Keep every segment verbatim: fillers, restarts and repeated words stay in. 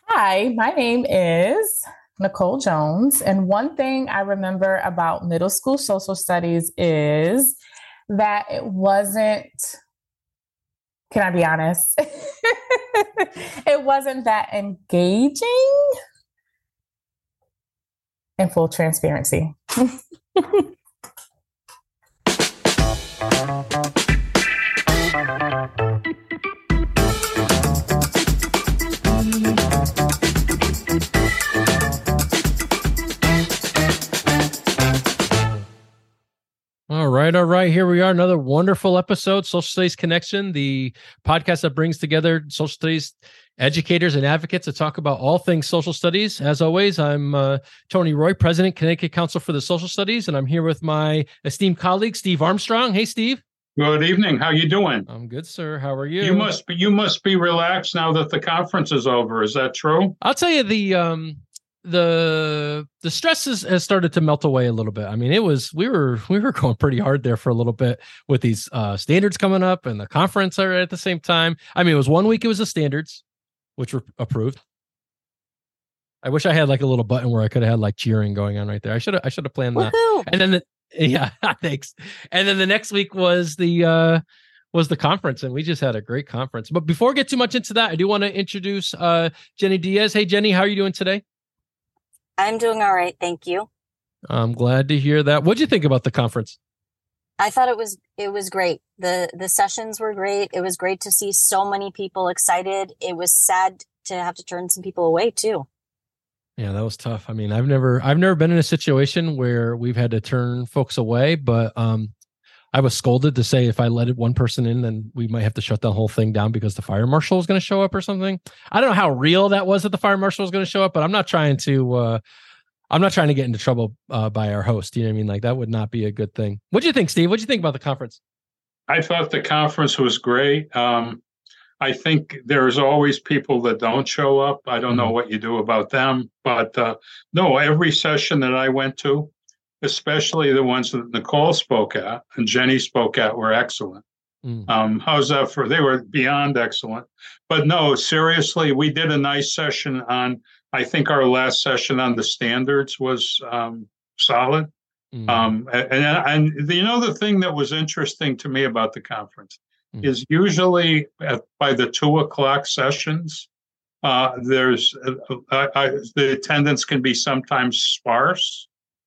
Hi, my name is Nicole Jones. And one thing I remember about middle school social studies is that it wasn't, can I be honest? It wasn't that engaging in full transparency. All right, all right. Here we are, another wonderful episode, Social Studies Connection, the podcast that brings together social studies educators and advocates to talk about all things social studies. As always, I'm uh, Tony Roy, President, Connecticut Council for the Social Studies, and I'm here with my esteemed colleague, Steve Armstrong. Hey, Steve. Good evening. How you doing? I'm good, sir. How are you? You must be you must be relaxed now that the conference is over. Is that true? I'll tell you the um the the stress has, has started to melt away a little bit. I mean, it was we were we were going pretty hard there for a little bit with these uh standards coming up and the conference are at the same time. I mean, it was one week it was the standards, which were approved. I wish I had like a little button where I could have had like cheering going on right there. I should have I should have planned that. Woohoo! And then the, yeah, thanks. And then the next week was the uh was the conference, and we just had a great conference. But before we get too much into that, I do want to introduce uh Jenny Diaz. Hey Jenny, how are you doing today? I'm doing all right, thank you. I'm glad to hear that. What'd you think about the conference? I thought it was it was great. The the sessions were great. It was great to see so many people excited. It was sad to have to turn some people away too. Yeah, that was tough. I mean, I've never I've never been in a situation where we've had to turn folks away, but um I was scolded to say if I let one person in, then we might have to shut the whole thing down because the fire marshal was going to show up or something. I don't know how real that was that the fire marshal was going to show up, but I'm not trying to, uh, I'm not trying to get into trouble uh, by our host. You know what I mean? Like that would not be a good thing. What'd you think, Steve? What'd you think about the conference? I thought the conference was great. Um, I think there's always people that don't show up. I don't mm-hmm. know what you do about them, but uh, no, every session that I went to, especially the ones that Nicole spoke at and Jenny spoke at, were excellent. Mm. Um, how's that for? They were beyond excellent. But no, seriously, we did a nice session on, I think our last session on the standards was um, solid. Mm. Um, and, and, and you know, the thing that was interesting to me about the conference mm. is usually at, by the two o'clock sessions, uh, there's uh, uh, the attendance can be sometimes sparse.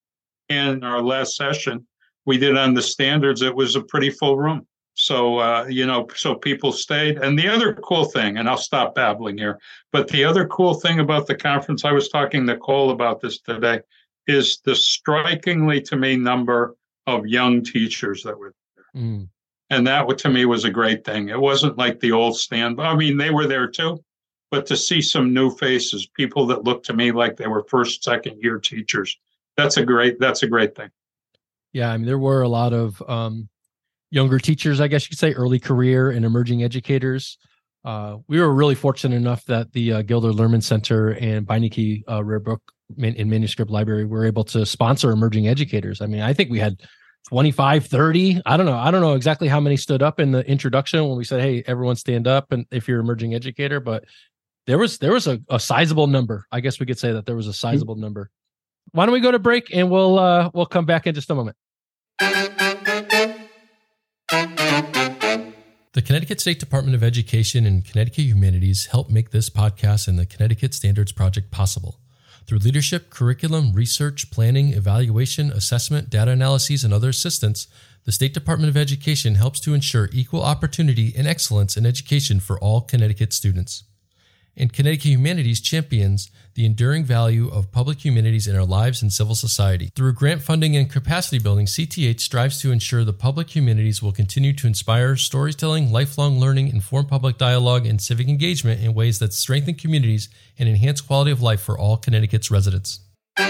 In our last session we did on the standards, it was a pretty full room. So, uh, you know, so people stayed. And the other cool thing, and I'll stop babbling here, but the other cool thing about the conference, I was talking to Nicole about this today, is the strikingly, to me, number of young teachers that were there. Mm. And that, to me, was a great thing. It wasn't like the old stand. I mean, they were there too, but to see some new faces, people that looked to me like they were first, second year teachers, That's a great, that's a great thing. Yeah. I mean, there were a lot of um, younger teachers, I guess you could say, early career and emerging educators. Uh, we were really fortunate enough that the uh, Gilder Lehrman Center and Beinecke uh, Rare Book and Manuscript Library were able to sponsor emerging educators. I mean, I think we had twenty-five, thirty. I don't know. I don't know exactly how many stood up in the introduction when we said, hey, everyone stand up and if you're an emerging educator, but there was, there was a, a sizable number. I guess we could say that there was a sizable mm-hmm. number. Why don't we go to break and we'll uh, we'll come back in just a moment. The Connecticut State Department of Education and Connecticut Humanities help make this podcast and the Connecticut Standards Project possible. Through leadership, curriculum, research, planning, evaluation, assessment, data analyses, and other assistance, the State Department of Education helps to ensure equal opportunity and excellence in education for all Connecticut students. And Connecticut Humanities champions the enduring value of public humanities in our lives and civil society. Through grant funding and capacity building, C T H strives to ensure the public humanities will continue to inspire storytelling, lifelong learning, inform public dialogue, and civic engagement in ways that strengthen communities and enhance quality of life for all Connecticut's residents. All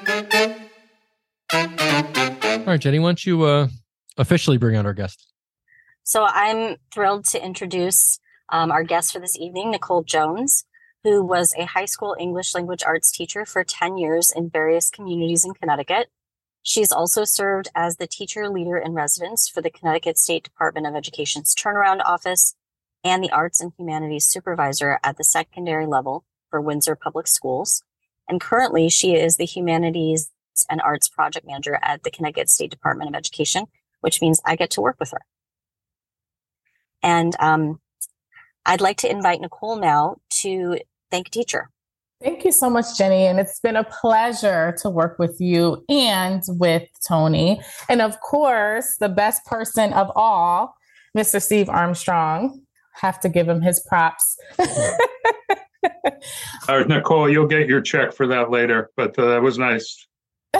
right, Jenny, why don't you uh, officially bring out our guest? So I'm thrilled to introduce Um, our guest for this evening, Nicole Jones, who was a high school English language arts teacher for ten years in various communities in Connecticut. She's also served as the teacher leader in residence for the Connecticut State Department of Education's Turnaround Office and the Arts and Humanities Supervisor at the secondary level for Windsor Public Schools. And currently, she is the Humanities and Arts Project Manager at the Connecticut State Department of Education, which means I get to work with her. And um, I'd like to invite Nicole now to thank a teacher. Thank you so much, Jenny. And it's been a pleasure to work with you and with Tony. And of course, the best person of all, Mister Steve Armstrong. Have to give him his props. uh, Nicole, you'll get your check for that later, but uh, that was nice.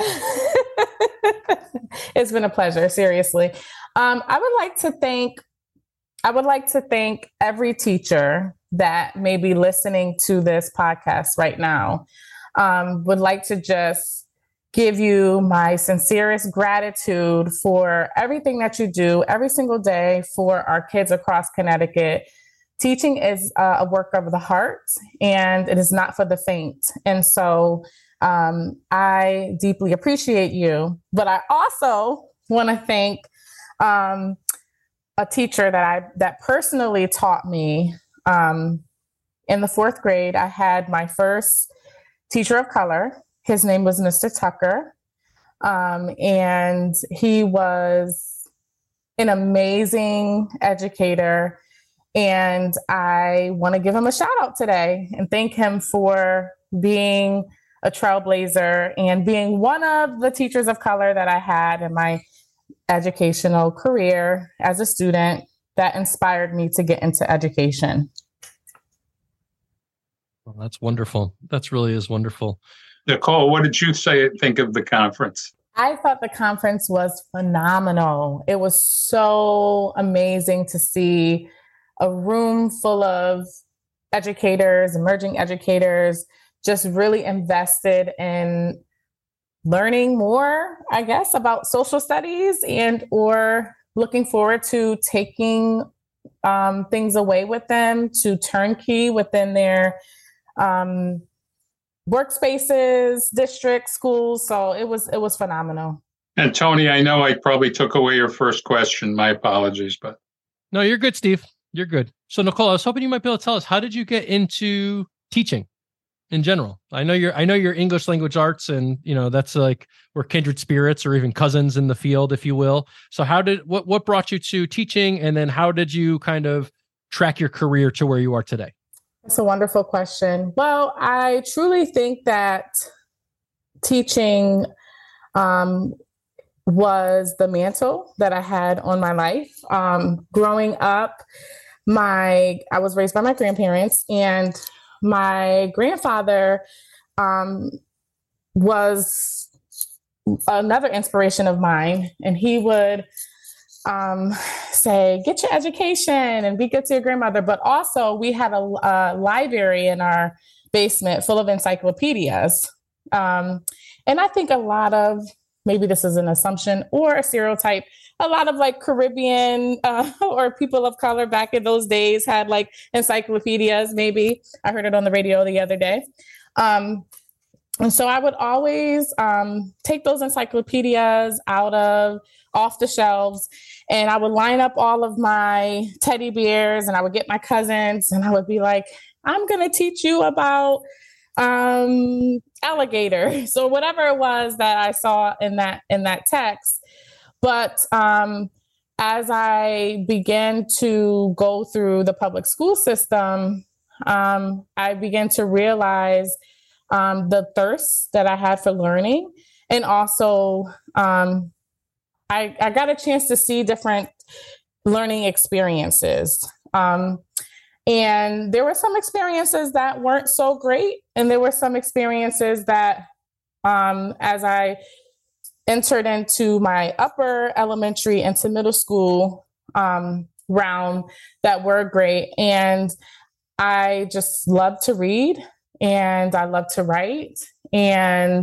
It's been a pleasure, seriously. Um, I would like to thank, I would like to thank every teacher that may be listening to this podcast right now. Um, would like to just give you my sincerest gratitude for everything that you do every single day for our kids across Connecticut. Teaching is uh, a work of the heart, and it is not for the faint. And so um, I deeply appreciate you, but I also want to thank um, a teacher that I that personally taught me. Um, in the fourth grade, I had my first teacher of color. His name was Mister Tucker. Um, and he was an amazing educator. And I want to give him a shout out today and thank him for being a trailblazer and being one of the teachers of color that I had in my educational career as a student that inspired me to get into education. Well, that's wonderful. That's really is wonderful. Nicole, what did you say? Think of the conference? I thought the conference was phenomenal. It was so amazing to see a room full of educators, emerging educators, just really invested in learning more, I guess, about social studies and or looking forward to taking um, things away with them to turnkey within their um, workspaces, districts, schools. So it was it was phenomenal. And Tony, I know I probably took away your first question. My apologies, but no, you're good, Steve. You're good. So Nicole, I was hoping you might be able to tell us, how did you get into teaching in general? I know you're I know you're English language arts, and you know that's like we're kindred spirits or even cousins in the field, if you will. So how did what what brought you to teaching, and then how did you kind of track your career to where you are today? That's a wonderful question. Well, I truly think that teaching um, was the mantle that I had on my life. Um, growing up, my I was raised by my grandparents, and my grandfather um, was another inspiration of mine, and he would um, say, get your education and be good to your grandmother. But also we had a, a library in our basement full of encyclopedias. Um, and I think a lot of, maybe this is an assumption or a stereotype, a lot of like Caribbean uh, or people of color back in those days had like encyclopedias, maybe. I heard it on the radio the other day. Um, and so I would always um, take those encyclopedias out of, off the shelves, and I would line up all of my teddy bears, and I would get my cousins, and I would be like, I'm going to teach you about um, alligators or whatever it was that I saw in that, in that text. But um, as I began to go through the public school system, um, I began to realize um, the thirst that I had for learning. And also, um, I, I got a chance to see different learning experiences. Um, and there were some experiences that weren't so great. And there were some experiences that, um, as I entered into my upper elementary into middle school um, round, that were great. And I just love to read, and I love to write. And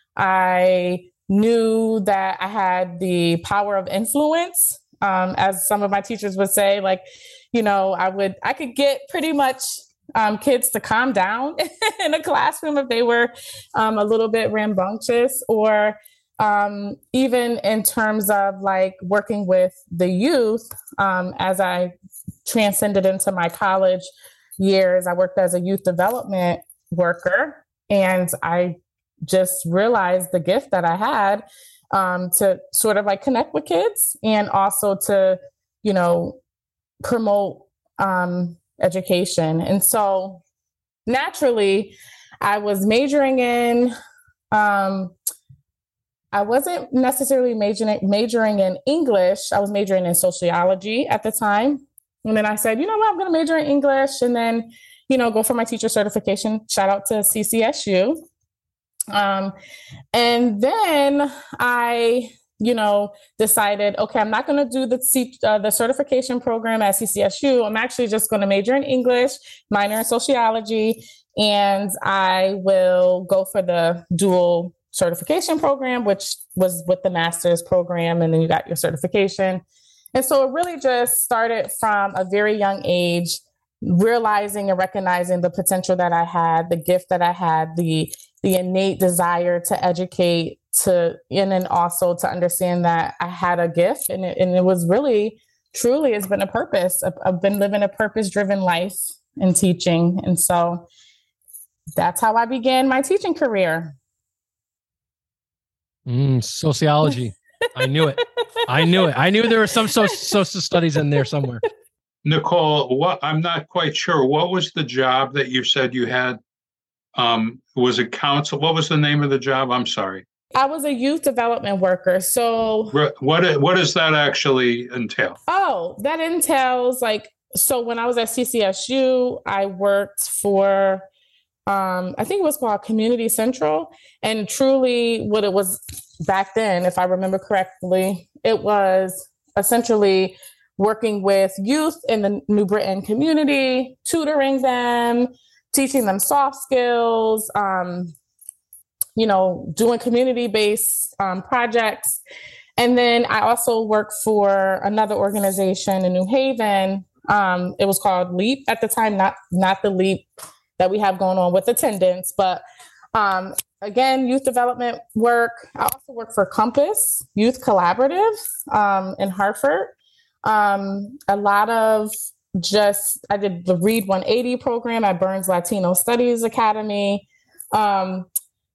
I knew that I had the power of influence, um, as some of my teachers would say, like, you know, I would, I could get pretty much um, kids to calm down in a classroom if they were um, a little bit rambunctious, or um, even in terms of like working with the youth. Um, as I transcended into my college years, I worked as a youth development worker. And I just realized the gift that I had um, to sort of like connect with kids and also to, you know, promote um, education. And so naturally, I was majoring in, um, I wasn't necessarily majoring, majoring in English. I was majoring in sociology at the time. And then I said, you know what, I'm going to major in English and then, you know, go for my teacher certification. Shout out to C C S U. Um, and then I, you know, decided, okay, I'm not going to do the C- uh, the certification program at C C S U. I'm actually just going to major in English, minor in sociology, and I will go for the dual certification program, which was with the master's program. And then you got your certification. And so it really just started from a very young age, realizing and recognizing the potential that I had, the gift that I had, the the innate desire to educate, to and then also to understand that I had a gift, and it, and it was really, truly, it's been a purpose. I've, I've been living a purpose-driven life in teaching, and so that's how I began my teaching career. Mm, sociology. I knew it. I knew it. I knew there were some so- social studies in there somewhere. Nicole, what I'm not quite sure. What was the job that you said you had? Um, was it counsel? What was the name of the job? I'm sorry. I was a youth development worker. So what what does that actually entail? Oh, that entails like, so when I was at C C S U, I worked for, um, I think it was called Community Central. And truly what it was back then, if I remember correctly, it was essentially working with youth in the New Britain community, tutoring them, teaching them soft skills, um, you know, doing community-based um, projects. And then I also worked for another organization in New Haven. Um, it was called LEAP at the time, not, not the LEAP that we have going on with attendance, but um, again, youth development work. I also work for Compass Youth Collaborative um, in Hartford. Um, a lot of just, I did the Read one eighty program at Burns Latino Studies Academy. Um,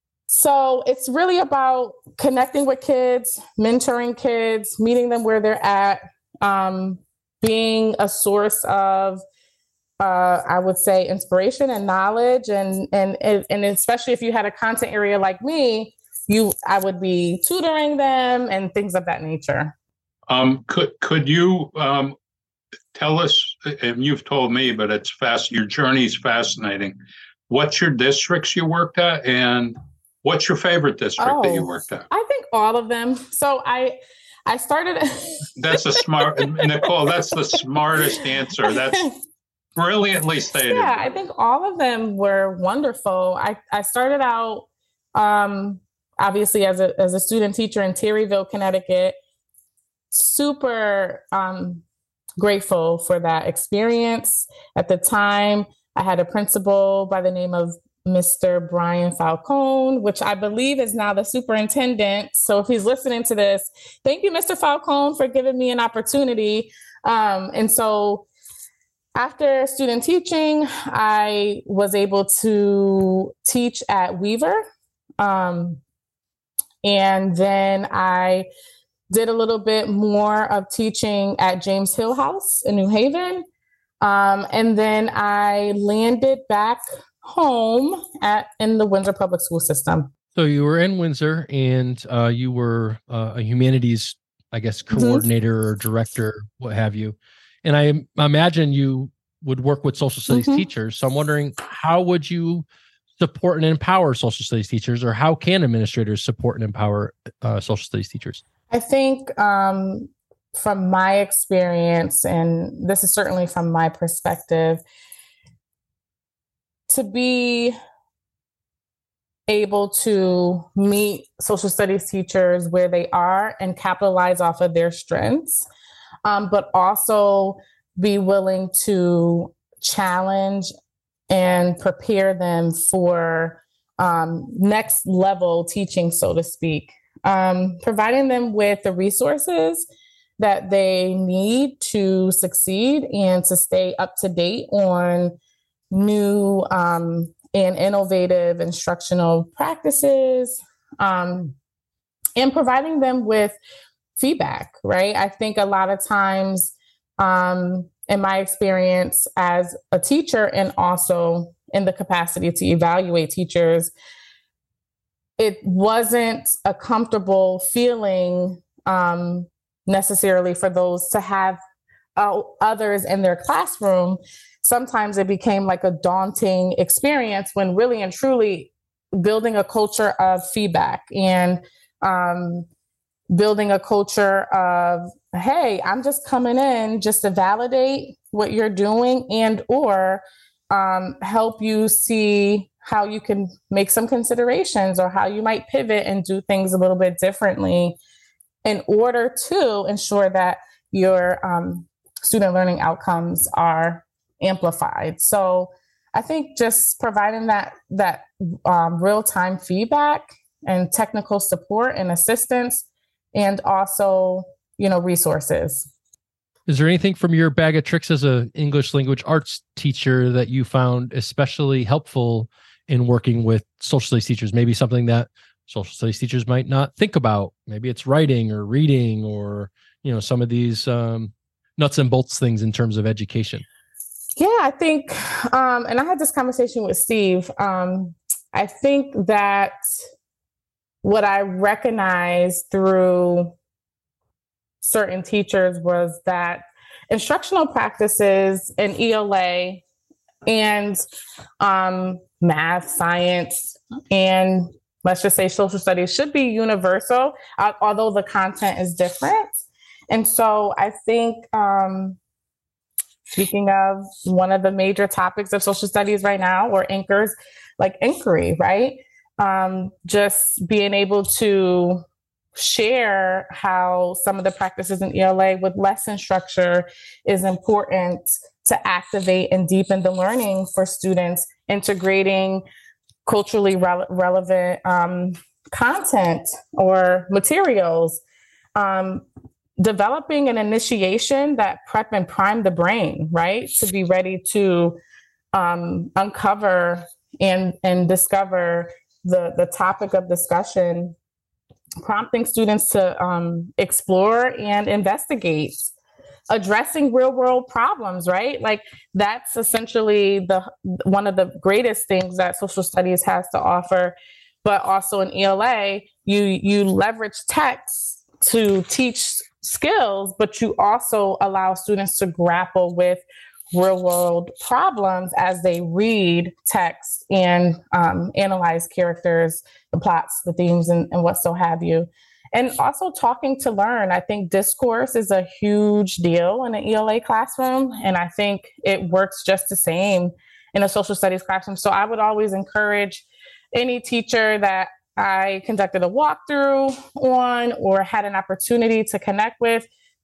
so it's really about connecting with kids, mentoring kids, meeting them where they're at, um, being a source of, uh, I would say, inspiration and knowledge. And, and, and especially if you had a content area like me, you, I would be tutoring them and things of that nature. Um, could, could you, um, tell us, and you've told me, but it's fast, your journey is fascinating. What's your districts you worked at, and what's your favorite district oh, that you worked at? I think all of them. So I, I started. That's a smart, Nicole, that's the smartest answer. That's brilliantly stated. Yeah, I think all of them were wonderful. I, I started out, um, obviously as a, as a student teacher in Terryville, Connecticut. Super, um, grateful for that experience. At the time, I had a principal by the name of Mister Brian Falcone, which I believe is now the superintendent. So if he's listening to this, thank you, Mister Falcone, for giving me an opportunity. Um, and so after student teaching, I was able to teach at Weaver. Um, and then I did a little bit more of teaching at James Hill House in New Haven. Um, and then I landed back home at in the Windsor Public School System. So you were in Windsor, and uh, you were uh, a humanities, I guess, coordinator mm-hmm. or director, what have you. And I imagine you would work with social studies mm-hmm. teachers. So I'm wondering, how would you support and empower social studies teachers, or how can administrators support and empower uh, social studies teachers? I think um, from my experience, and this is certainly from my perspective, to be able to meet social studies teachers where they are and capitalize off of their strengths, um, but also be willing to challenge and prepare them for um, next level teaching, so to speak. Um, providing them with the resources that they need to succeed and to stay up to date on new um, and innovative instructional practices, um, and providing them with feedback, right? I think a lot of times, um, in my experience as a teacher and also in the capacity to evaluate teachers, it wasn't a comfortable feeling um, necessarily for those to have uh, others in their classroom. Sometimes it became like a daunting experience when really and truly building a culture of feedback and um, building a culture of, hey, I'm just coming in just to validate what you're doing and or um, help you see how you can make some considerations or how you might pivot and do things a little bit differently in order to ensure that your um, student learning outcomes are amplified. So I think just providing that that um, real-time feedback and technical support and assistance, and also, you know, resources. Is there anything from your bag of tricks as an English language arts teacher that you found especially helpful in working with social studies teachers? Maybe something that social studies teachers might not think about. Maybe it's writing or reading or, you know, some of these um, nuts and bolts things in terms of education. Yeah, I think, um, and I had this conversation with Steve. Um, I think that what I recognized through certain teachers was that instructional practices in E L A and um, math, science, and let's just say social studies should be universal, uh, although the content is different. And so I think, um, speaking of one of the major topics of social studies right now, or anchors, like inquiry, right? Um, just being able to share how some of the practices in E L A with lesson structure is important to activate and deepen the learning for students, integrating culturally re- relevant um, content or materials, um, developing an initiation that prep and prime the brain, right? To be ready to um, uncover and, and discover the, the topic of discussion, prompting students to um, explore and investigate, addressing real world problems, right? Like that's essentially the one of the greatest things that social studies has to offer. But also in E L A, you you leverage text to teach skills, but you also allow students to grapple with real world problems as they read text and um, analyze characters, the plots, the themes, and, and what so have you. And also talking to learn. I think discourse is a huge deal in an E L A classroom. And I think it works just the same in a social studies classroom. So I would always encourage any teacher that I conducted a walkthrough on or had an opportunity to connect with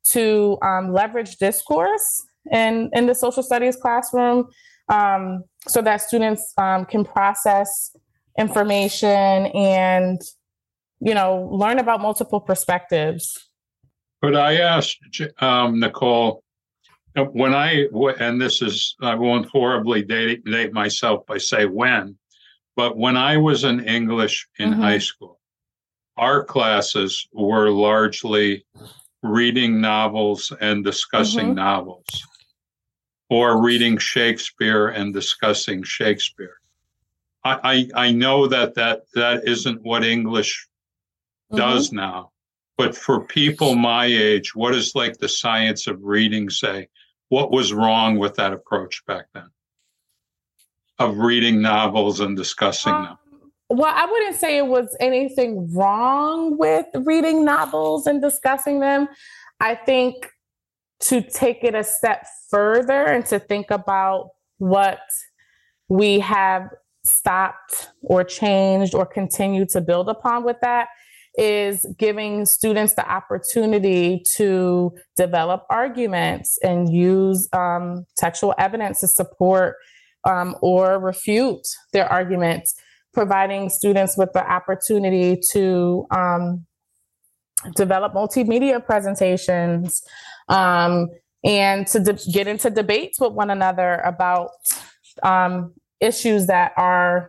to um, leverage discourse in, in the social studies classroom um, so that students um, can process information and, you know, learn about multiple perspectives. But I asked um, Nicole, when I, and this is, I won't horribly date, date myself by say when, but when I was in English in mm-hmm. high school, our classes were largely reading novels and discussing mm-hmm. novels, or reading Shakespeare and discussing Shakespeare. I, I, I know that, that that isn't what English mm-hmm. does now, but for people my age, what does like the science of reading say? What was wrong with that approach back then? Of reading novels and discussing um, them? Well, I wouldn't say it was anything wrong with reading novels and discussing them. I think to take it a step further and to think about what we have stopped or changed or continue to build upon with that is giving students the opportunity to develop arguments and use um, textual evidence to support Um, or refute their arguments, providing students with the opportunity to um, develop multimedia presentations um, and to de- get into debates with one another about um, issues that are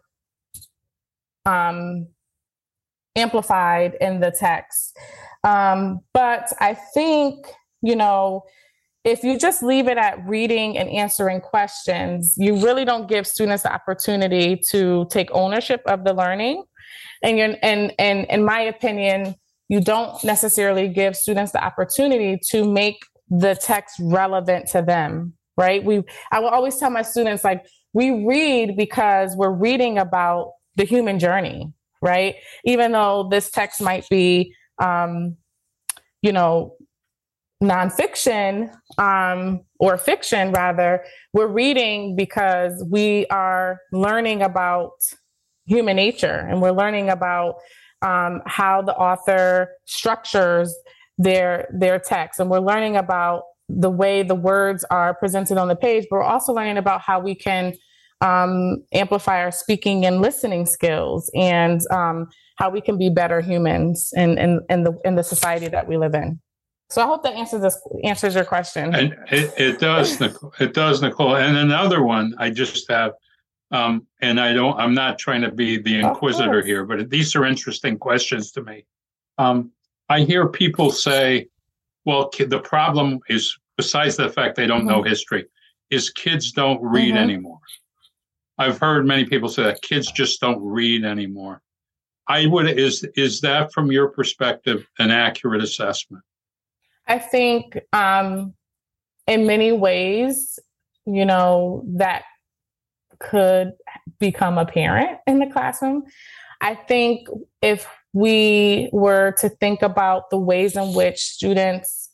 um, amplified in the text. Um, but I think, you know, if you just leave it at reading and answering questions, you really don't give students the opportunity to take ownership of the learning. And you're, and, and in my opinion, you don't necessarily give students the opportunity to make the text relevant to them, right? We, I will always tell my students, like, we read because we're reading about the human journey, right? Even though this text might be, um, you know, nonfiction, um, or fiction rather, we're reading because we are learning about human nature, and we're learning about um, how the author structures their their text, and we're learning about the way the words are presented on the page, but we're also learning about how we can um, amplify our speaking and listening skills, and um, how we can be better humans in, in, in the in the society that we live in. So I hope that answers this answers your question. And it, it does, Nicole. It does, Nicole. And another one I just have, um, and I don't. I'm not trying to be the inquisitor here, but these are interesting questions to me. Um, I hear people say, "Well, ki- the problem is, besides the fact they don't mm-hmm. know history, is kids don't read mm-hmm. anymore." I've heard many people say that kids just don't read anymore. I would is is that from your perspective an accurate assessment? I think um, in many ways, you know, that could become apparent in the classroom. I think if we were to think about the ways in which students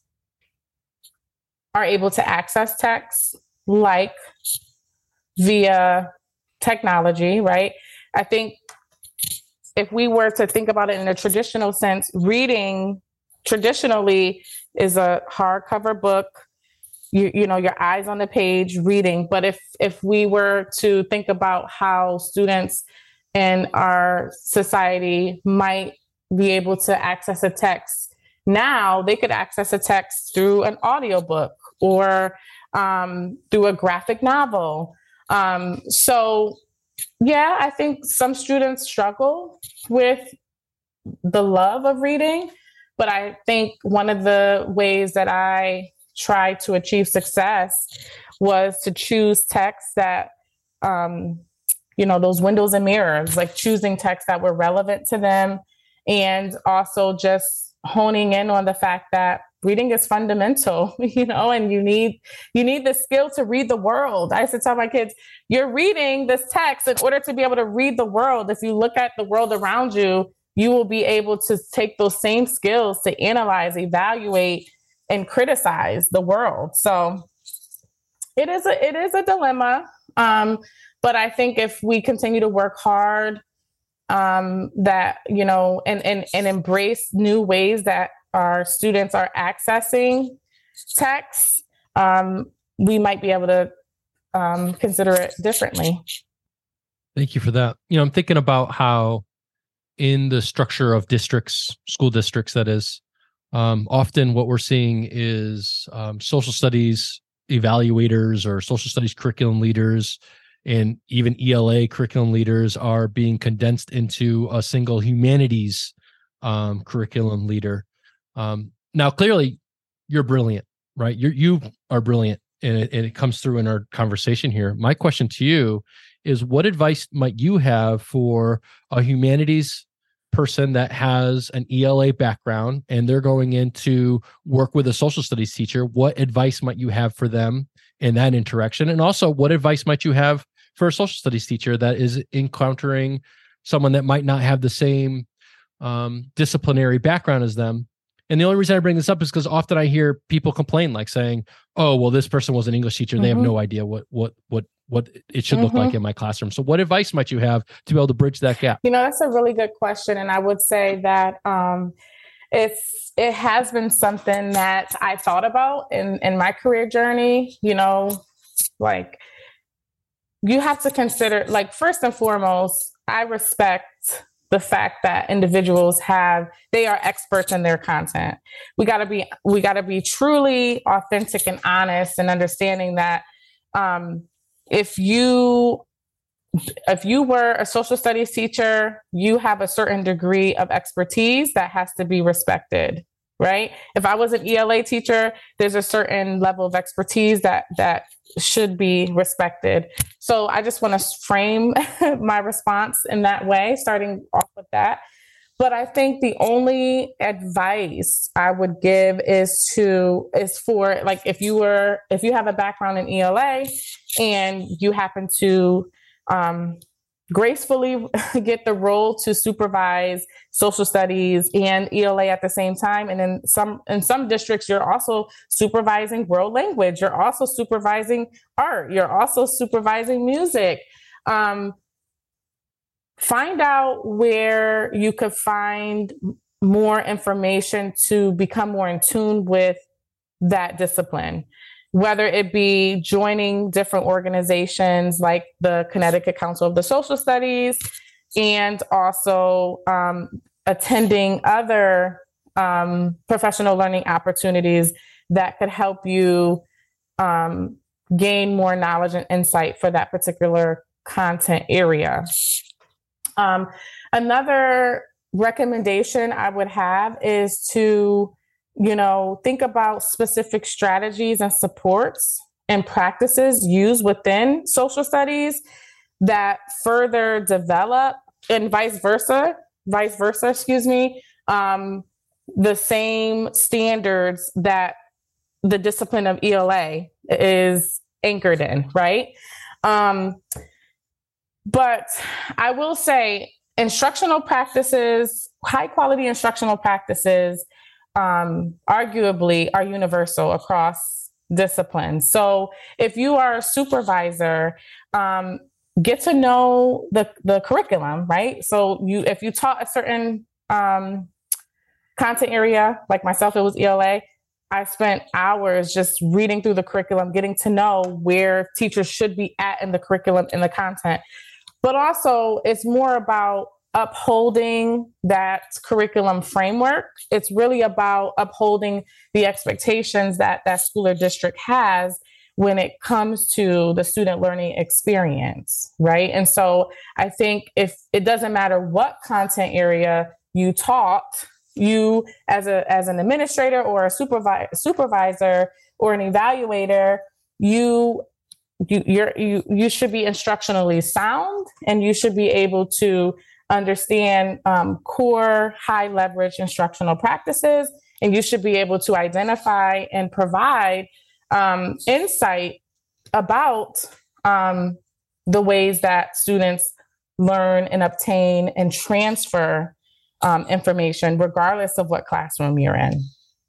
are able to access text, like via technology, right? I think if we were to think about it in a traditional sense, reading traditionally is a hardcover book, you, you know, your eyes on the page reading. But if if we were to think about how students in our society might be able to access a text now, they could access a text through an audiobook or um, through a graphic novel. Um, so, yeah, I think some students struggle with the love of reading. But I think one of the ways that I tried to achieve success was to choose texts that, um, you know, those windows and mirrors, like choosing texts that were relevant to them, and also just honing in on the fact that reading is fundamental, you know, and you need you need the skill to read the world. I used to tell my kids, you're reading this text in order to be able to read the world. If you look at the world around you, you will be able to take those same skills to analyze, evaluate, and criticize the world. So it is a it is a dilemma. Um, but I think if we continue to work hard, um, that, you know, and, and, and embrace new ways that our students are accessing text, um, we might be able to um, consider it differently. Thank you for that. You know, I'm thinking about how in the structure of districts, school districts, that is, um, often what we're seeing is um, social studies evaluators or social studies curriculum leaders and even E L A curriculum leaders are being condensed into a single humanities um, curriculum leader. Um, now, clearly, you're brilliant, right? You're, you are brilliant, and it, and it comes through in our conversation here. My question to you is, what advice might you have for a humanities person that has an E L A background and they're going in to work with a social studies teacher? What advice might you have for them in that interaction? And also, what advice might you have for a social studies teacher that is encountering someone that might not have the same um, disciplinary background as them? And the only reason I bring this up is because often I hear people complain, like saying, "Oh, well, this person was an English teacher and mm-hmm. they have no idea what what what what it should mm-hmm. look like in my classroom." So what advice might you have to be able to bridge that gap? You know, that's a really good question. And I would say that um, it's, it has been something that I thought about in, in my career journey. You know, like, you have to consider, like, first and foremost, I respect the fact that individuals have, they are experts in their content. We gotta be, we gotta be truly authentic and honest and understanding that um, if you if you were a social studies teacher, you have a certain degree of expertise that has to be respected, right? If I was an E L A teacher, there's a certain level of expertise that that should be respected. So I just want to frame my response in that way, starting off with that. But I think the only advice I would give is to is for like if you were if you have a background in E L A and you happen to um, gracefully get the role to supervise social studies and E L A at the same time, and in some in some districts you're also supervising world language, you're also supervising art, you're also supervising music. Um, Find out where you could find more information to become more in tune with that discipline, whether it be joining different organizations like the Connecticut Council of the Social Studies, and also um, attending other um, professional learning opportunities that could help you um, gain more knowledge and insight for that particular content area. Um, another recommendation I would have is to, you know, think about specific strategies and supports and practices used within social studies that further develop, and vice versa, vice versa, excuse me, um, the same standards that the discipline of E L A is anchored in, right? Um, But I will say instructional practices, high quality instructional practices, um, arguably are universal across disciplines. So if you are a supervisor, um, get to know the, the curriculum, right? So you, if you taught a certain um, content area, like myself, it was E L A, I spent hours just reading through the curriculum, getting to know where teachers should be at in the curriculum and the content. But also, it's more about upholding that curriculum framework. It's really about upholding the expectations that that school or district has when it comes to the student learning experience, right? And so I think if it doesn't matter what content area you taught, you as a as an administrator or a supervi- supervisor or an evaluator, you You you're, you you should be instructionally sound, and you should be able to understand um, core high leverage instructional practices, and you should be able to identify and provide um, insight about um, the ways that students learn and obtain and transfer um, information, regardless of what classroom you're in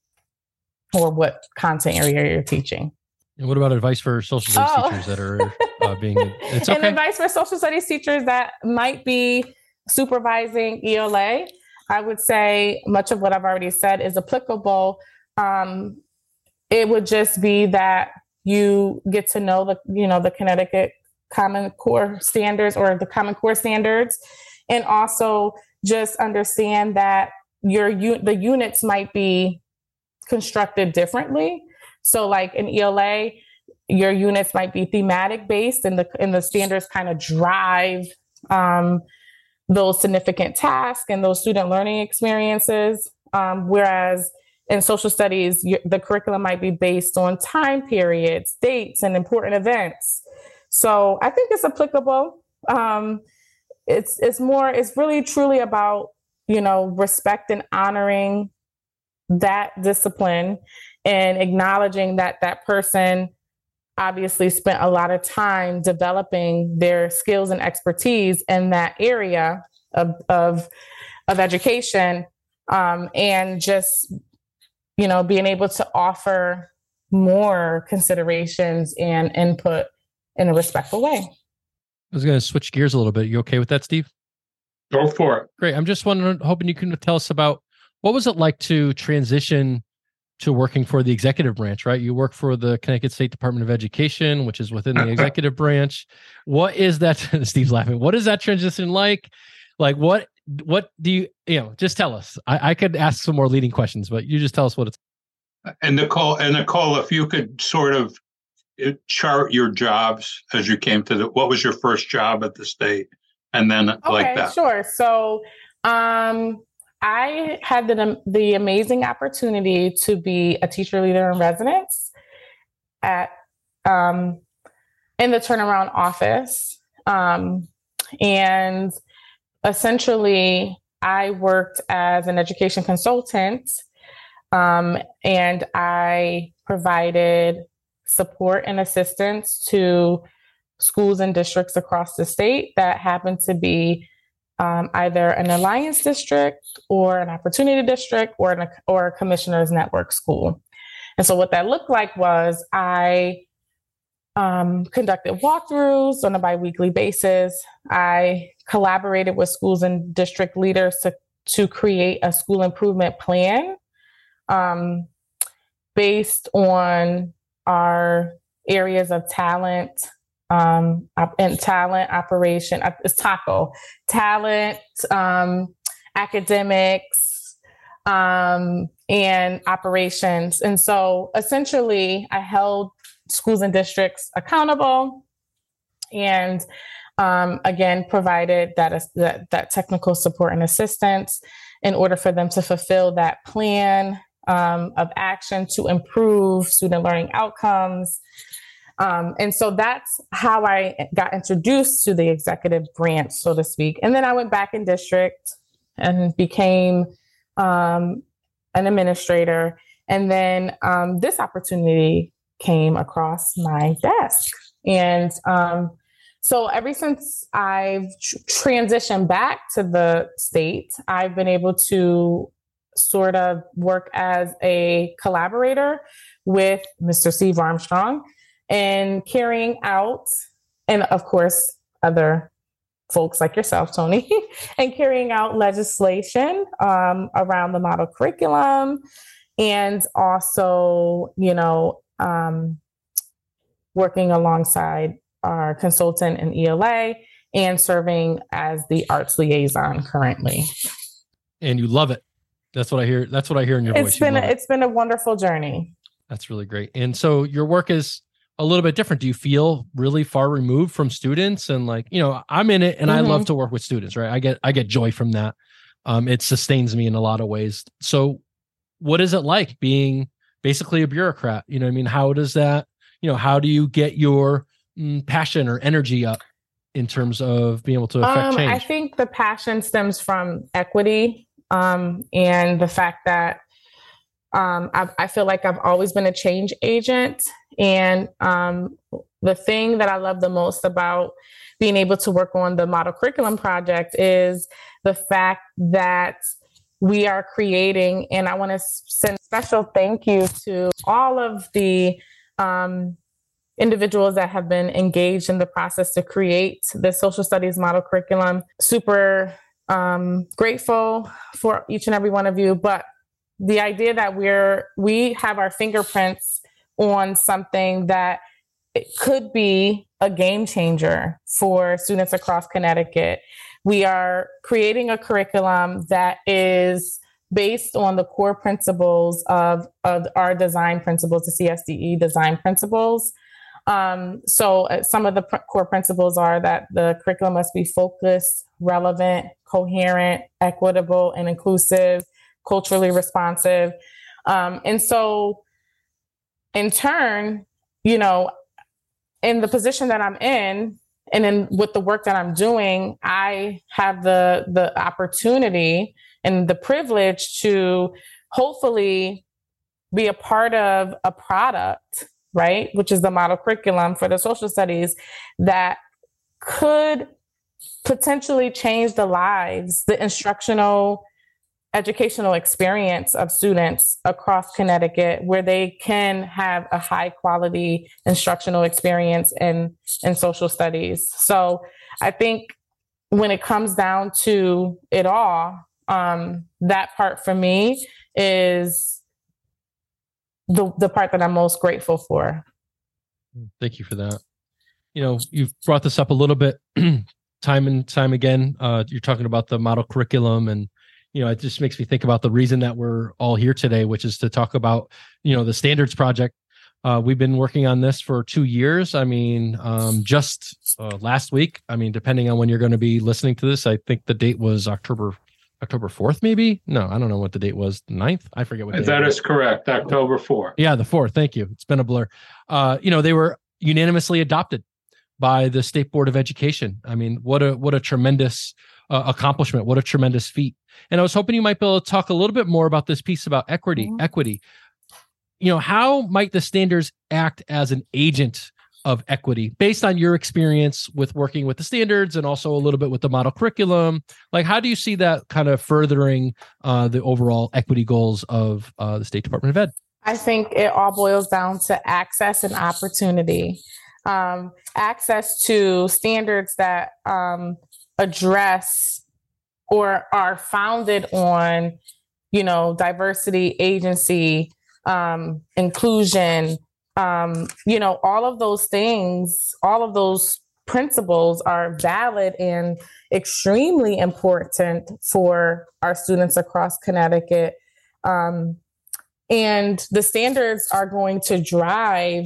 or what content area you're teaching. And what about advice for social studies oh. teachers that are uh, being, it's okay. And advice for social studies teachers that might be supervising E L A, I would say much of what I've already said is applicable. Um, it would just be that you get to know the, you know, the Connecticut Common Core standards or the Common Core standards, and also just understand that your the units might be constructed differently. So like in E L A, your units might be thematic based, and the and the standards kind of drive um, those significant tasks and those student learning experiences. Um, whereas in social studies, you, the curriculum might be based on time periods, dates, and important events. So I think it's applicable. Um, it's it's more, it's really truly about, you know, respect and honoring that discipline, and acknowledging that that person obviously spent a lot of time developing their skills and expertise in that area of of, of education, um, and just, you know, being able to offer more considerations and input in a respectful way. I was going to switch gears a little bit. You okay with that, Steve? Go for it. Great. I'm just wondering, hoping you can tell us about what was it like to transition to working for the executive branch, right? You work for the Connecticut State Department of Education, which is within the executive branch. What is that? Steve's laughing. What is that transition like? Like, what, what do you, you know, just tell us. I, I could ask some more leading questions, but you just tell us what it's. And Nicole, and Nicole, if you could sort of it, chart your jobs as you came to the, what was your first job at the state? And then okay, like that. Sure. So um, I had the, the amazing opportunity to be a teacher leader in residence at um, in the turnaround office. Um, and essentially, I worked as an education consultant, um, and I provided support and assistance to schools and districts across the state that happened to be um, either an alliance district or an opportunity district or an, or a commissioner's network school. And so what that looked like was I um, conducted walkthroughs on a biweekly basis. I collaborated with schools and district leaders to, to create a school improvement plan um, based on our areas of talent, um, and talent operation, it's TACO, talent, um, academics, um, and operations. And so essentially I held schools and districts accountable and, um, again, provided that, that, that technical support and assistance in order for them to fulfill that plan um, of action to improve student learning outcomes. Um, and so that's how I got introduced to the executive branch, so to speak. And then I went back in district and became um, an administrator. And then um, this opportunity came across my desk. And um, so ever since I've tr- transitioned back to the state, I've been able to sort of work as a collaborator with Mister Steve Armstrong and carrying out, and of course, other folks like yourself, Tony, and carrying out legislation um, around the model curriculum, and also, you know, um, working alongside our consultant in E L A and serving as the arts liaison currently. And you love it. That's what I hear. That's what I hear in your it's voice. Been a, it. It's been a wonderful journey. That's really great. And so your work is a little bit different. Do you feel really far removed from students? And like, you know, I'm in it and mm-hmm. I love to work with students, right? I get, I get joy from that. Um, it sustains me in a lot of ways. So what is it like being basically a bureaucrat? You know what I mean? How does that, you know, how do you get your mm, passion or energy up in terms of being able to affect um, change? I think the passion stems from equity um, and the fact that um, I, I feel like I've always been a change agent. And um, the thing that I love the most about being able to work on the model curriculum project is the fact that we are creating, and I want to send a special thank you to all of the um, individuals that have been engaged in the process to create the social studies model curriculum. Super um, grateful for each and every one of you. But the idea that we're, we have our fingerprints on something that it could be a game changer for students across Connecticut. We are creating a curriculum that is based on the core principles of, of our design principles, the C S D E design principles. Um, so uh, some of the pr- core principles are that the curriculum must be focused, relevant, coherent, equitable, and inclusive, culturally responsive. Um, and so in turn, you know, in the position that I'm in, and then with the work that I'm doing, I have the the opportunity and the privilege to hopefully be a part of a product, right, which is the model curriculum for the social studies that could potentially change the lives, the instructional, educational experience of students across Connecticut, where they can have a high quality instructional experience in, in social studies. So I think when it comes down to it all, um, that part for me is the, the part that I'm most grateful for. Thank you for that. You know, you've brought this up a little bit time and time again. Uh, you're talking about the model curriculum, and you know, it just makes me think about the reason that we're all here today, which is to talk about, you know, the standards project. Uh, we've been working on this for two years. I mean, um, just uh, last week, I mean, depending on when you're going to be listening to this, I think the date was October October fourth, maybe? No, I don't know what the date was. ninth? I forget what date. That is correct. October fourth. Yeah, the fourth. Thank you. It's been a blur. Uh, you know, they were unanimously adopted by the State Board of Education. I mean, what a what a tremendous uh, accomplishment. What a tremendous feat. And I was hoping you might be able to talk a little bit more about this piece about equity. Mm-hmm. Equity. You know, how might the standards act as an agent of equity based on your experience with working with the standards and also a little bit with the model curriculum? Like, how do you see that kind of furthering uh, the overall equity goals of uh, the State Department of Ed? I think it all boils down to access and opportunity. Um, access to standards that um, address or are founded on, you know, diversity, agency, um, inclusion, um, you know, all of those things, all of those principles are valid and extremely important for our students across Connecticut. Um, and the standards are going to drive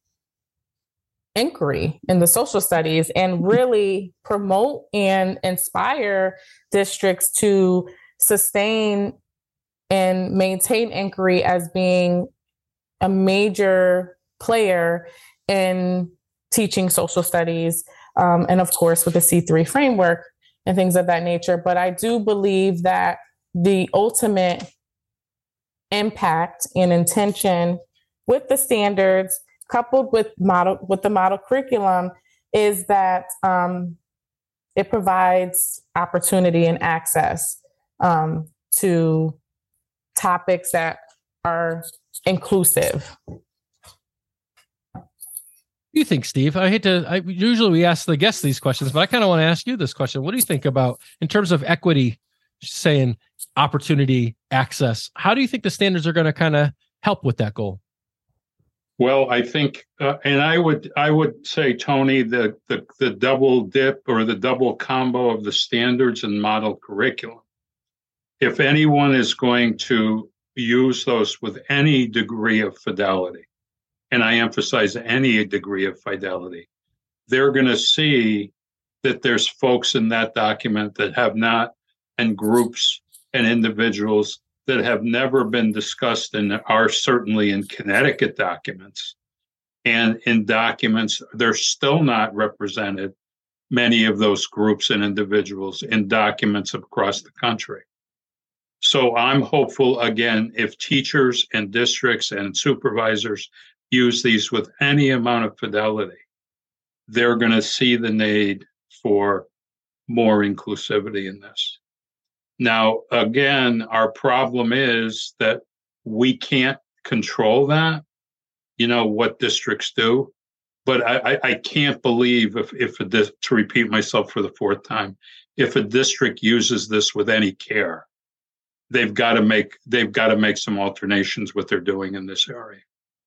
inquiry in the social studies and really promote and inspire districts to sustain and maintain inquiry as being a major player in teaching social studies, um, and of course with the C three framework and things of that nature. But I do believe that the ultimate impact and intention with the standards, coupled with model with the model curriculum, is that um, it provides opportunity and access um, to topics that are inclusive. What do you think, Steve? I hate to, I usually we ask the guests these questions, but I kind of want to ask you this question. What do you think about, in terms of equity, saying opportunity, access? How do you think the standards are going to kind of help with that goal? Well, I think, uh, and I would, I would say, Tony, the, the the double dip or the double combo of the standards and model curriculum. If anyone is going to use those with any degree of fidelity, and I emphasize any degree of fidelity, they're going to see that there's folks in that document that have not, and groups and individuals that have never been discussed and are certainly in Connecticut documents. And in documents, they're still not represented, many of those groups and individuals in documents across the country. So I'm hopeful, again, if teachers and districts and supervisors use these with any amount of fidelity, they're going to see the need for more inclusivity in this. Now, again, our problem is that we can't control that, you know, what districts do. But I, I can't believe if, if a, to repeat myself for the fourth time, if a district uses this with any care, they've got to make they've got to make some alternations what they're doing in this area.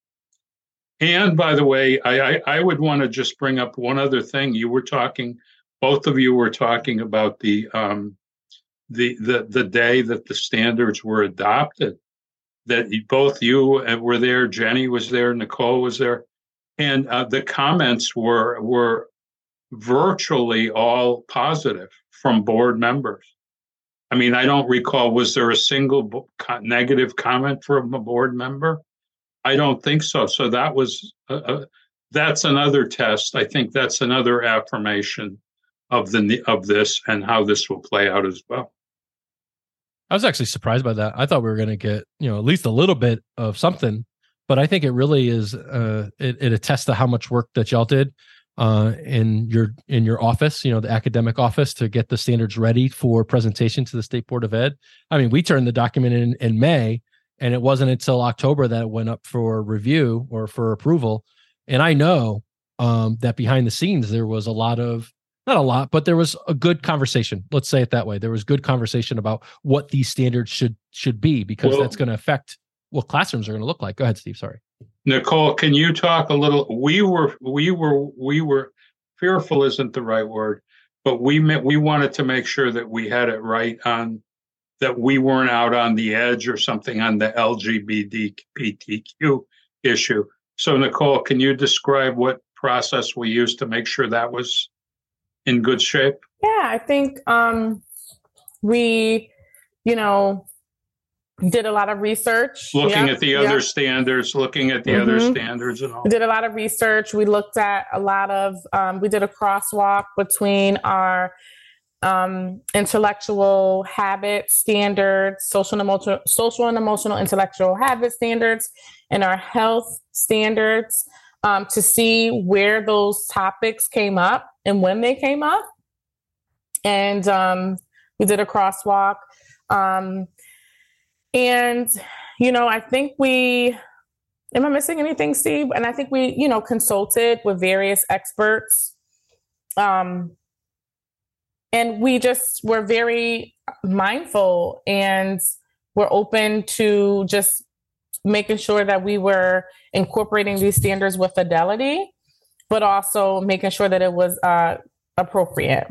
And by the way, I, I, I would want to just bring up one other thing. You were talking, both of you were talking about the um, the the the day that the standards were adopted. That both you were there, Jenny was there, Nicole was there, and uh, the comments were were virtually all positive from board members. I mean, I don't recall, was there a single negative comment from a board member? I don't think so. So that was, a, a, that's another test. I think that's another affirmation of the of this and how this will play out as well. I was actually surprised by that. I thought we were going to get, you know, at least a little bit of something, but I think it really is, uh, it, it attests to how much work that y'all did uh, in your in your office, you know, the academic office, to get the standards ready for presentation to the State Board of Ed. I mean, we turned the document in in May, and it wasn't until October that it went up for review or for approval. And I know um, that behind the scenes, there was a lot of, not a lot, but there was a good conversation. Let's say it that way. There was good conversation about what these standards should should be, because well, that's going to affect what classrooms are going to look like. Go ahead, Steve. Sorry. Nicole, can you talk a little? We were, we were, we were fearful isn't the right word, but we met, we wanted to make sure that we had it right on, that we weren't out on the edge or something on the L G B T Q issue. So Nicole, can you describe what process we used to make sure that was in good shape? Yeah, I think um, we, you know, did a lot of research. Looking Yep, at the yep. other standards, looking at the Mhm. other standards and all. We did a lot of research. We looked at a lot of, um, we did a crosswalk between our um, intellectual habit standards, social and emotional, social and emotional intellectual habit standards, and our health standards um, to see where those topics came up and when they came up. And um, we did a crosswalk. Um, and, you know, I think we, am I missing anything, Steve? And I think we, you know, consulted with various experts. Um, and we just were very mindful and were open to just making sure that we were incorporating these standards with fidelity, but also making sure that it was uh, appropriate.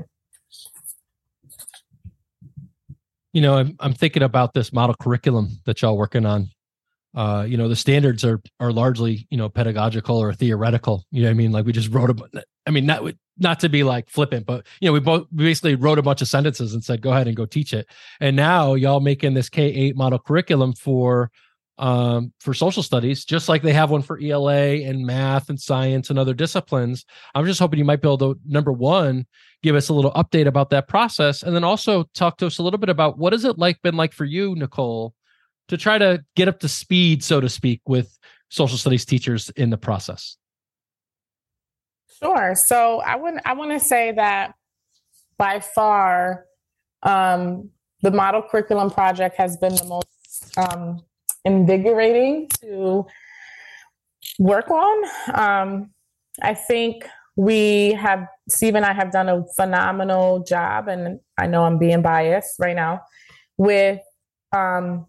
You know, I'm, I'm thinking about this model curriculum that y'all working on. Uh, you know, the standards are are largely, you know, pedagogical or theoretical. You know what I mean? Like we just wrote a, I mean, not not to be like flippant, but you know, we both we basically wrote a bunch of sentences and said, go ahead and go teach it. And now y'all making this K eight model curriculum for um, for social studies, just like they have one for E L A and math and science and other disciplines. I'm just hoping you might be able to, number one, give us a little update about that process, and then also talk to us a little bit about what has it like been like for you, Nicole, to try to get up to speed, so to speak, with social studies teachers in the process. Sure. So I would I want to say that by far, um, the model curriculum project has been the most um, invigorating to work on. Um, I think we have, Steve and I have done a phenomenal job, and I know I'm being biased right now, with um,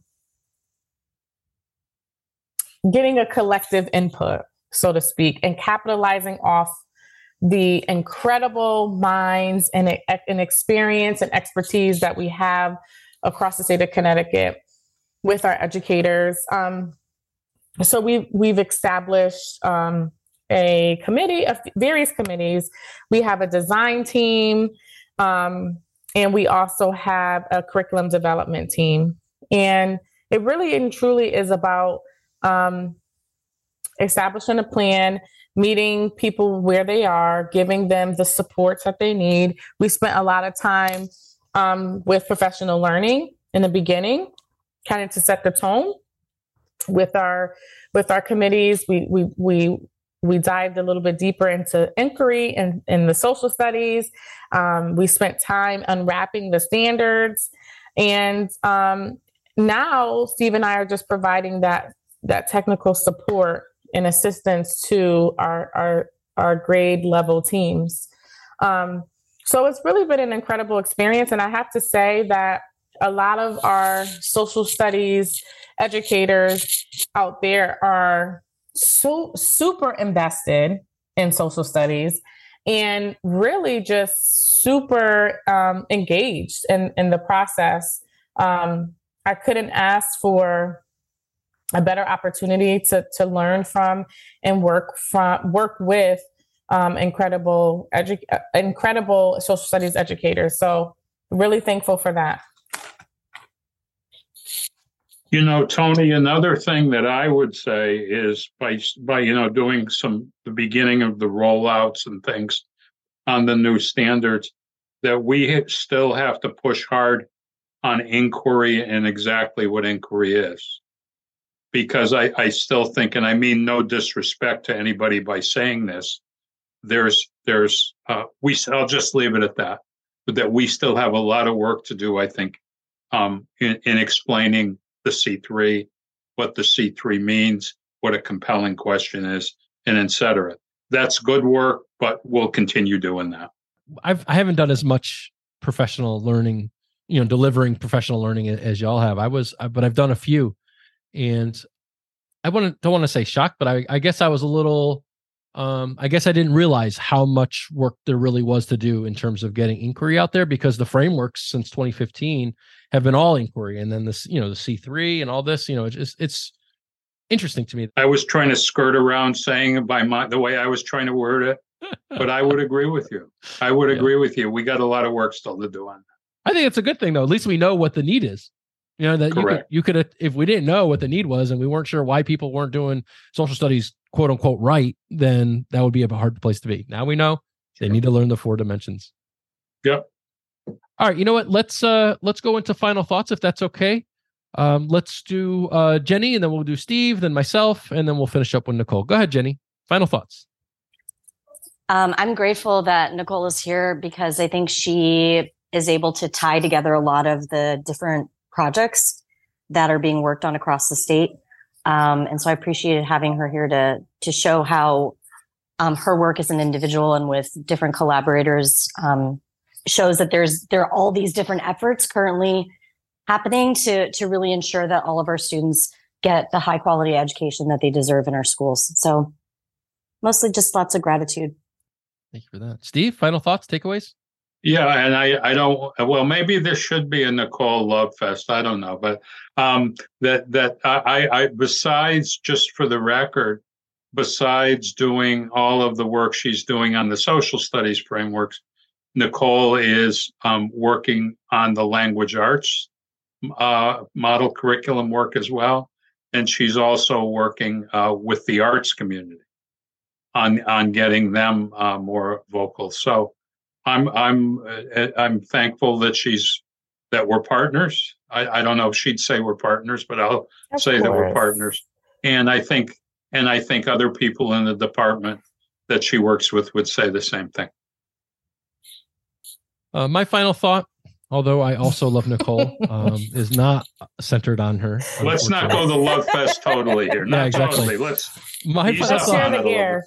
getting a collective input, so to speak, and capitalizing off the incredible minds and, and experience and expertise that we have across the state of Connecticut with our educators. Um, so we've, we've established um, a committee of various committees. We have a design team, um, and we also have a curriculum development team. And it really and truly is about um, establishing a plan, meeting people where they are, giving them the supports that they need. We spent a lot of time um, with professional learning in the beginning, kind of to set the tone with our with our committees. We we we we dived a little bit deeper into inquiry and in the social studies. Um, we spent time unwrapping the standards, and um, now Steve and I are just providing that that technical support and assistance to our our, our grade level teams. Um, so it's really been an incredible experience. And I have to say that a lot of our social studies educators out there are so super invested in social studies and really just super um, engaged in, in the process. Um, I couldn't ask for a better opportunity to to learn from and work from work with um, incredible edu- incredible social studies educators. So really thankful for that. You know, Tony, another thing that I would say is by by you know doing some the beginning of the rollouts and things on the new standards, that we still have to push hard on inquiry and exactly what inquiry is. Because I, I still think, and I mean no disrespect to anybody by saying this, there's, there's, uh, we, I'll just leave it at that, but that we still have a lot of work to do, I think, um, in, in explaining the C three, what the C three means, what a compelling question is, and et cetera. That's good work, but we'll continue doing that. I've, I haven't done as much professional learning, you know, delivering professional learning as y'all have. I was, but I've done a few. And I wouldn't, don't want to say shocked, but I, I guess I was a little, um, I guess I didn't realize how much work there really was to do in terms of getting inquiry out there, because the frameworks since twenty fifteen have been all inquiry. And then this, you know, the C three and all this, you know, it's, it's, interesting to me. I was trying to skirt around saying it by my, the way I was trying to word it, but I would agree with you. I would agree yeah. with you. We got a lot of work still to do on that. I think it's a good thing, though. At least we know what the need is. You know, that Correct. you could, you could, if we didn't know what the need was and we weren't sure why people weren't doing social studies, quote unquote, right, then that would be a hard place to be. Now we know they need to learn the four dimensions. Yep. All right. You know what? Let's, uh, let's go into final thoughts, if that's okay. Um, let's do uh, Jenny, and then we'll do Steve, then myself, and then we'll finish up with Nicole. Go ahead, Jenny. Final thoughts. Um, I'm grateful that Nicole is here because I think she is able to tie together a lot of the different projects that are being worked on across the state. Um, and so I appreciated having her here to to show how um, her work as an individual and with different collaborators um, shows that there's there are all these different efforts currently happening to to really ensure that all of our students get the high quality education that they deserve in our schools. So mostly just lots of gratitude. Thank you for that. Steve, final thoughts, takeaways? Yeah, and I, I don't, well, maybe this should be a Nicole Love Fest. I don't know. But um, that, that I, I, besides, just for the record, besides doing all of the work she's doing on the social studies frameworks, Nicole is um, working on the language arts uh, model curriculum work as well. And she's also working uh, with the arts community on, on getting them uh, more vocal. So I'm I'm uh, I'm thankful that she's that we're partners. I, I don't know if she'd say we're partners, but I'll of say course. that we're partners. And I think and I think other people in the department that she works with would say the same thing. Uh, my final thought, although I also love Nicole, um, is not centered on her. Let's not go the love fest totally here. Not yeah, exactly. Totally. Let's my final thought. Here.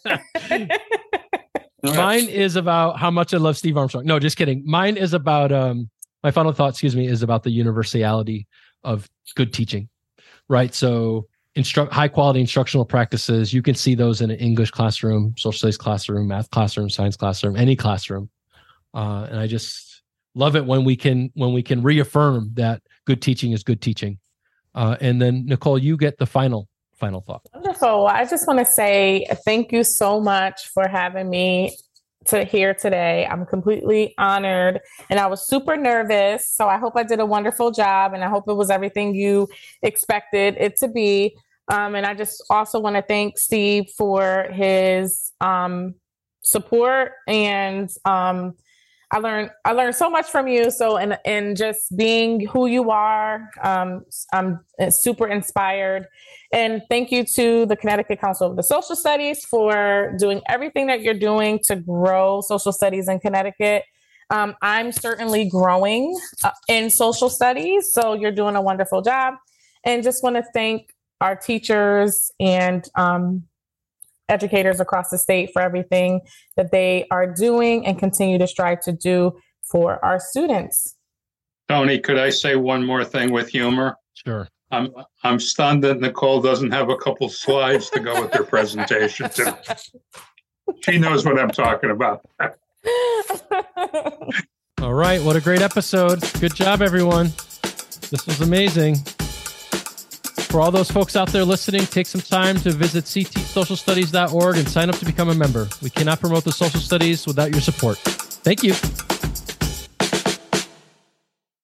Mine is about how much I love Steve Armstrong. No, just kidding. Mine is about, um, my final thought, excuse me, is about the universality of good teaching, right? So instru- high quality instructional practices, you can see those in an English classroom, social studies classroom, math classroom, science classroom, any classroom. Uh, and I just love it when we can, when we can reaffirm that good teaching is good teaching. Uh, and then Nicole, you get the final Final thought. Wonderful. I just want to say thank you so much for having me to here today. I'm completely honored and I was super nervous. So I hope I did a wonderful job and I hope it was everything you expected it to be. Um, and I just also want to thank Steve for his um, support and um, I learned I learned so much from you. So and and just being who you are, um, I'm super inspired. And thank you to the Connecticut Council of the Social Studies for doing everything that you're doing to grow social studies in Connecticut. Um, I'm certainly growing uh, in social studies, so you're doing a wonderful job. And just want to thank our teachers and um, educators across the state for everything that they are doing and continue to strive to do for our students. Tony, could I say one more thing with humor? Sure. I'm I'm stunned that Nicole doesn't have a couple slides to go with her presentation too. She knows what I'm talking about. All right, what a great episode. Good job, everyone. This was amazing. For all those folks out there listening, take some time to visit c t social studies dot org and sign up to become a member. We cannot promote the social studies without your support. Thank you.